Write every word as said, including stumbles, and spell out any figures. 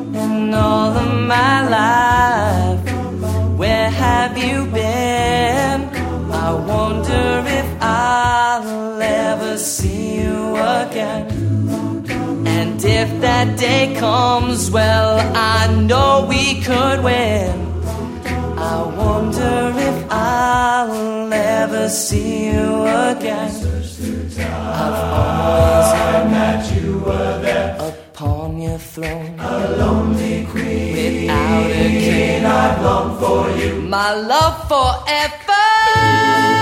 in all of my life. Where have you been? I wonder if I'll ever see you again. And if that day comes, well, I know we could win. I wonder if I'll ever see you again. I've always known that you were there upon your throne, a lonely queen without a king. I've longed for you, my love forever.